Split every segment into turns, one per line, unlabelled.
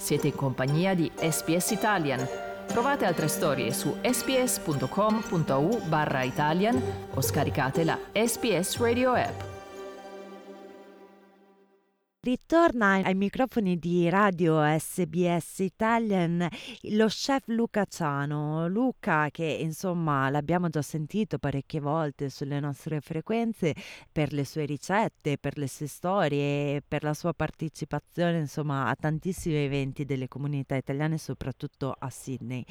Siete in compagnia di SBS Italian. Trovate altre storie su sbs.com.au/Italian o scaricate la SBS Radio app.
Ritorna ai microfoni di radio SBS Italian lo chef Luca Ciano. Luca, che insomma l'abbiamo già sentito parecchie volte sulle nostre frequenze per le sue ricette, per le sue storie, per la sua partecipazione insomma a tantissimi eventi delle comunità italiane, soprattutto a Sydney.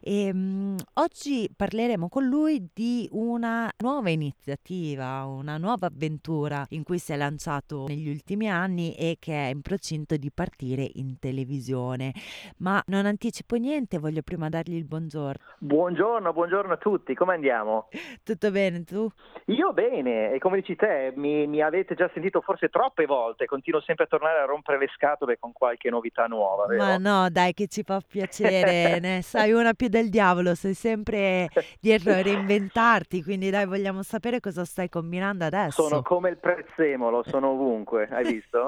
Oggi parleremo con lui di una nuova iniziativa, una nuova avventura in cui si è lanciato negli ultimi anni e che è in procinto di partire in televisione. Ma non anticipo niente, voglio prima dargli il buongiorno.
Buongiorno a tutti, come andiamo?
Tutto bene, tu?
Io bene, e come dici te, mi avete già sentito forse troppe volte, continuo sempre a tornare a rompere le scatole con qualche novità nuova, vero?
Ma no, dai, che ci fa piacere, ne sai una più del diavolo, sei sempre dietro a reinventarti, quindi dai, vogliamo sapere cosa stai combinando adesso.
Sono come il prezzemolo, sono ovunque, hai visto?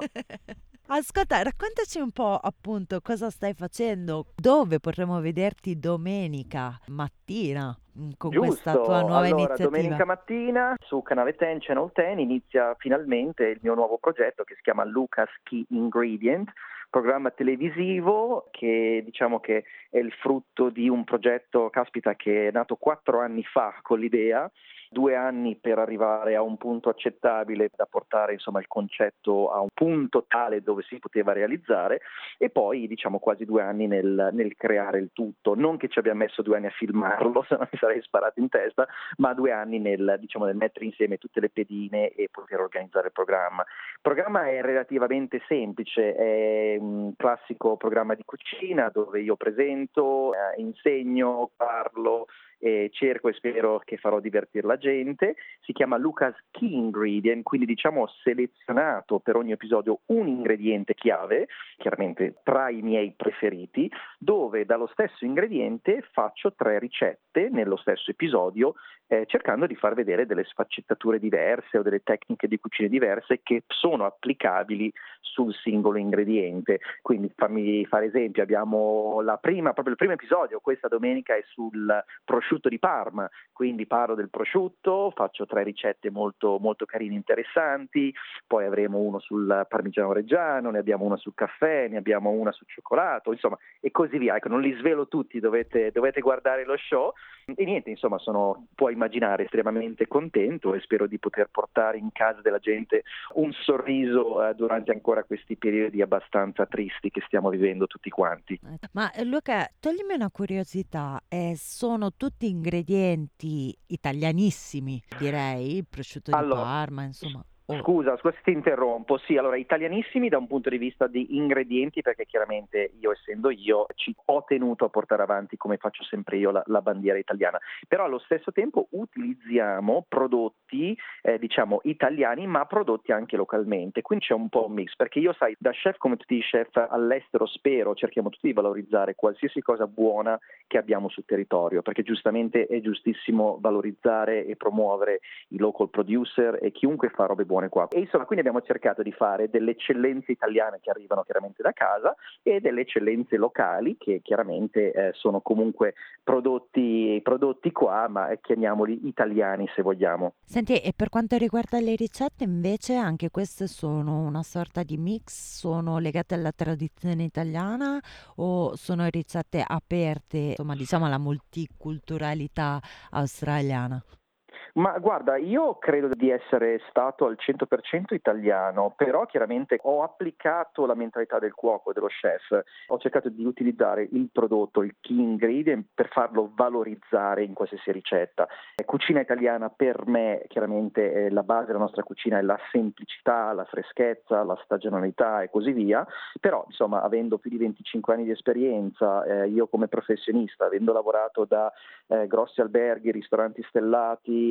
Ascolta, raccontaci un po' appunto cosa stai facendo, dove potremo vederti domenica mattina con questa tua nuova iniziativa.
Domenica mattina su canale 10, Channel 10, inizia finalmente il mio nuovo progetto che si chiama Luca's Key Ingredient, programma televisivo che diciamo che è il frutto di un progetto, caspita, che è nato 4 anni fa con l'idea, 2 anni per arrivare a un punto accettabile da portare insomma il concetto a un punto tale dove si poteva realizzare, e poi diciamo quasi 2 anni nel creare il tutto. Non che ci abbia messo 2 anni a filmarlo, se no mi sarei sparato in testa, ma 2 anni nel mettere insieme tutte le pedine e poter organizzare il programma. Il programma è relativamente semplice, è un classico programma di cucina dove io presento, insegno, parlo, cerco e spero che farò divertire la gente. Si chiama Luca's Key Ingredient, quindi diciamo ho selezionato per ogni episodio un ingrediente chiave, chiaramente tra i miei preferiti, dove dallo stesso ingrediente faccio 3 ricette nello stesso episodio, cercando di far vedere delle sfaccettature diverse o delle tecniche di cucina diverse che sono applicabili sul singolo ingrediente. Quindi fammi fare esempio, abbiamo proprio il primo episodio questa domenica è sul prosciutto di Parma, quindi parlo del prosciutto, faccio 3 ricette molto, molto carine e interessanti, poi avremo uno sul parmigiano reggiano, ne abbiamo una sul caffè, ne abbiamo una sul cioccolato, insomma, e così via. Ecco, non li svelo tutti, dovete guardare lo show. E niente, insomma, puoi immaginare, estremamente contento e spero di poter portare in casa della gente un sorriso durante ancora questi periodi abbastanza tristi che stiamo vivendo tutti quanti.
Ma Luca, toglimi una curiosità, sono tutti ingredienti italianissimi, direi, il prosciutto di Parma, insomma.
Scusa se ti interrompo. Sì, allora italianissimi da un punto di vista di ingredienti, perché chiaramente essendo io ho tenuto a portare avanti, come faccio sempre io, la bandiera italiana, però allo stesso tempo utilizziamo prodotti diciamo italiani ma prodotti anche localmente, quindi c'è un po' un mix, perché io sai, da chef come tutti i chef all'estero cerchiamo tutti di valorizzare qualsiasi cosa buona che abbiamo sul territorio, perché giustamente è giustissimo valorizzare e promuovere i local producer e chiunque fa robe buone qua. E insomma, quindi abbiamo cercato di fare delle eccellenze italiane che arrivano chiaramente da casa e delle eccellenze locali che chiaramente sono comunque prodotti qua, ma chiamiamoli italiani se vogliamo.
Senti, e per quanto riguarda le ricette invece, anche queste sono una sorta di mix, sono legate alla tradizione italiana o sono ricette aperte, insomma, diciamo alla multiculturalità australiana?
Ma guarda, io credo di essere stato al 100% italiano, però chiaramente ho applicato la mentalità del cuoco, dello chef. Ho cercato di utilizzare il prodotto, il key ingredient, per farlo valorizzare in qualsiasi ricetta. Cucina italiana per me, chiaramente, la base della nostra cucina è la semplicità, la freschezza, la stagionalità e così via, però insomma, avendo più di 25 anni di esperienza, io come professionista, avendo lavorato da grossi alberghi, ristoranti stellati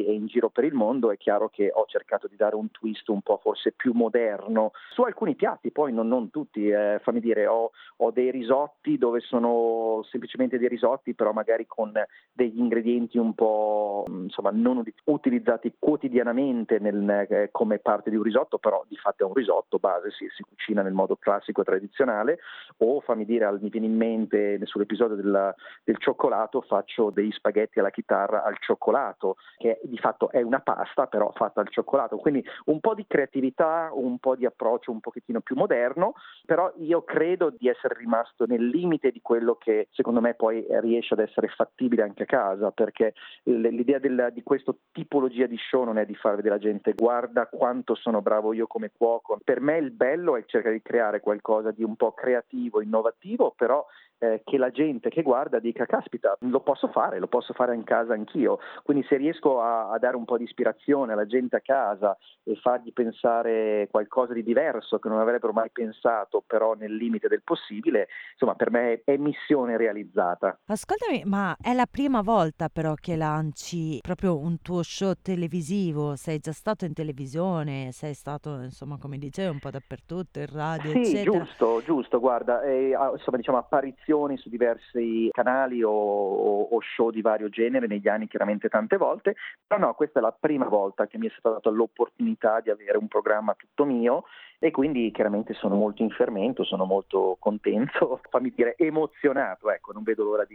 e in giro per il mondo, è chiaro che ho cercato di dare un twist un po' forse più moderno su alcuni piatti, poi non tutti, fammi dire, ho dei risotti dove sono semplicemente dei risotti, però magari con degli ingredienti un po' insomma non utilizzati quotidianamente come parte di un risotto, però di fatto è un risotto base, si cucina nel modo classico e tradizionale. O fammi dire, mi viene in mente sull'episodio del cioccolato, faccio degli spaghetti alla chitarra al cioccolato, che di fatto è una pasta però fatta al cioccolato, quindi un po' di creatività, un po' di approccio un pochettino più moderno, però io credo di essere rimasto nel limite di quello che secondo me poi riesce ad essere fattibile anche a casa, perché l'idea di questa tipologia di show non è di far vedere la gente guarda quanto sono bravo io come cuoco. Per me il bello è cercare di creare qualcosa di un po' creativo, innovativo, però che la gente che guarda dica caspita, lo posso fare in casa anch'io. Quindi se riesco a dare un po' di ispirazione alla gente a casa e fargli pensare qualcosa di diverso che non avrebbero mai pensato, però nel limite del possibile, insomma per me è missione realizzata.
Ascoltami, ma è la prima volta però che lanci proprio un tuo show televisivo? Sei già stato in televisione, sei stato, insomma, come dicevi, un po' dappertutto, in radio,
Sì,
eccetera.
giusto, guarda, insomma diciamo apparizioni su diversi canali o show di vario genere negli anni, chiaramente tante volte, però no, questa è la prima volta che mi è stata data l'opportunità di avere un programma tutto mio e quindi chiaramente sono molto in fermento, sono molto contento, fammi dire emozionato, ecco, non vedo l'ora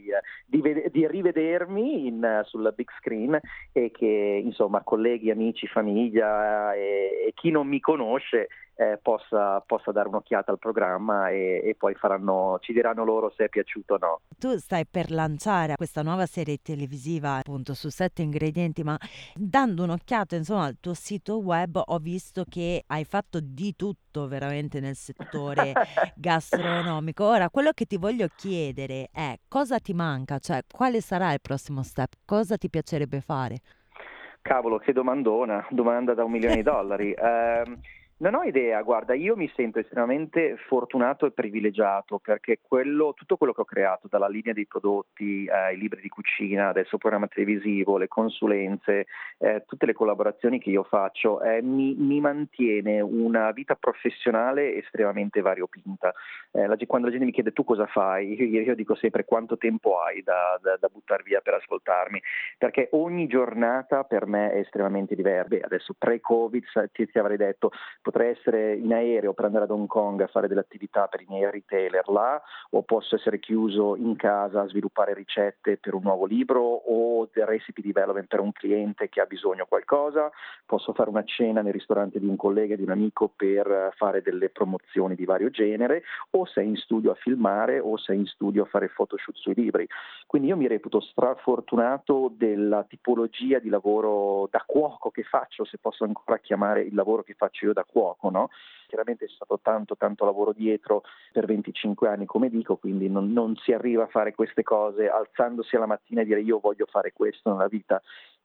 di rivedermi sul big screen e che insomma colleghi, amici, famiglia e chi non mi conosce possa dare un'occhiata al programma e poi ci diranno loro se è piaciuto o no.
Tu stai per lanciare questa nuova serie televisiva appunto su 7 ingredienti, ma dando un'occhiata insomma al tuo sito web ho visto che hai fatto di tutto veramente nel settore gastronomico. Ora, quello che ti voglio chiedere è cosa ti manca, cioè quale sarà il prossimo step, cosa ti piacerebbe fare?
Cavolo, che domanda da $1.000.000. Non ho idea, guarda, io mi sento estremamente fortunato e privilegiato perché tutto quello che ho creato, dalla linea dei prodotti, i libri di cucina, adesso il programma televisivo, le consulenze, tutte le collaborazioni che io faccio, mi mantiene una vita professionale estremamente variopinta. Quando la gente mi chiede tu cosa fai, io dico sempre quanto tempo hai da buttare via per ascoltarmi, perché ogni giornata per me è estremamente diversa. Adesso pre-Covid ti avrei detto potrei essere in aereo per andare ad Hong Kong a fare delle attività per i miei retailer là, o posso essere chiuso in casa a sviluppare ricette per un nuovo libro o del recipe development per un cliente che ha bisogno di qualcosa, posso fare una cena nel ristorante di un collega e di un amico per fare delle promozioni di vario genere, o sei in studio a filmare o sei in studio a fare photoshoot sui libri. Quindi io mi reputo strafortunato della tipologia di lavoro da cuoco che faccio, se posso ancora chiamare il lavoro che faccio io da cuoco, no? Chiaramente c'è stato tanto lavoro dietro per 25 anni, come dico, quindi non si arriva a fare queste cose alzandosi alla mattina e dire io voglio fare questo nella vita.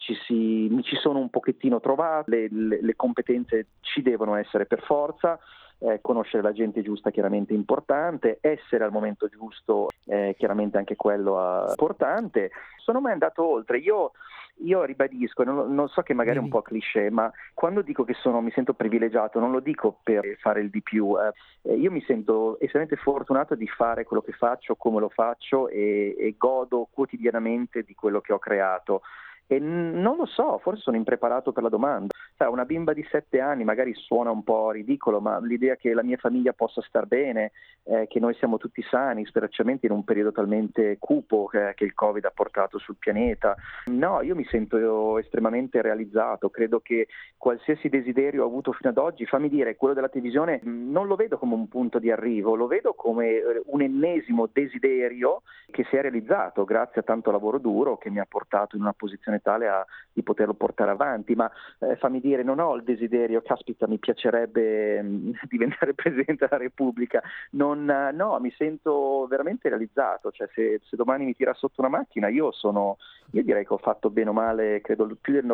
Mi ci sono un pochettino trovate, le competenze ci devono essere per forza. Conoscere la gente giusta chiaramente è importante, essere al momento giusto chiaramente anche quello è importante. Sono mai andato oltre, io ribadisco, non so che magari è un po' cliché, ma quando dico che mi sento privilegiato non lo dico per fare il di più, io mi sento estremamente fortunato di fare quello che faccio, come lo faccio e godo quotidianamente di quello che ho creato. E non lo so, forse sono impreparato per la domanda. Una bimba di 7 anni magari suona un po' ridicolo, ma l'idea che la mia famiglia possa star bene, che noi siamo tutti sani, specialmente in un periodo talmente cupo che il Covid ha portato sul pianeta. No, io mi sento estremamente realizzato, credo che qualsiasi desiderio ho avuto fino ad oggi, fammi dire, quello della televisione non lo vedo come un punto di arrivo, lo vedo come un ennesimo desiderio che si è realizzato grazie a tanto lavoro duro che mi ha portato in una posizione tale di poterlo portare avanti, ma fammi dire, non ho il desiderio, caspita, mi piacerebbe diventare Presidente della Repubblica, no, mi sento veramente realizzato, cioè se domani mi tira sotto una macchina, io direi che ho fatto bene o male, credo più del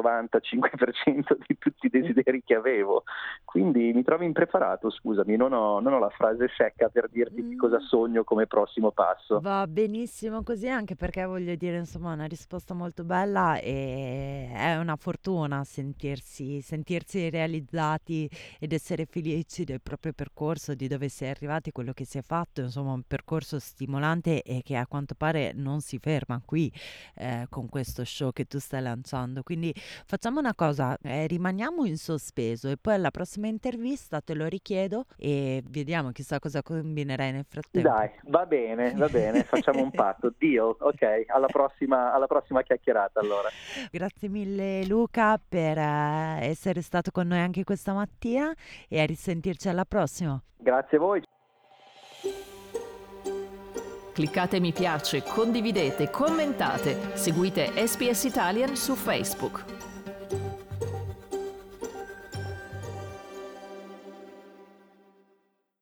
95% di tutti i desideri che avevo, quindi mi trovo impreparato, scusami, non ho la frase secca per dirti cosa sogno come prossimo passo.
Va benissimo così, anche perché voglio dire, insomma, una risposta molto bella e che è una fortuna sentirsi realizzati ed essere felici del proprio percorso, di dove si è arrivati, quello che si è fatto, insomma un percorso stimolante e che a quanto pare non si ferma qui con questo show che tu stai lanciando. Quindi facciamo una cosa, rimaniamo in sospeso e poi alla prossima intervista te lo richiedo e vediamo chissà cosa combinerai nel frattempo.
Dai, va bene, facciamo un patto, deal, ok, alla prossima chiacchierata allora.
Grazie mille Luca per essere stato con noi anche questa mattina e a risentirci alla prossima.
Grazie a voi.
Cliccate mi piace, condividete, commentate, seguite SBS Italian su Facebook.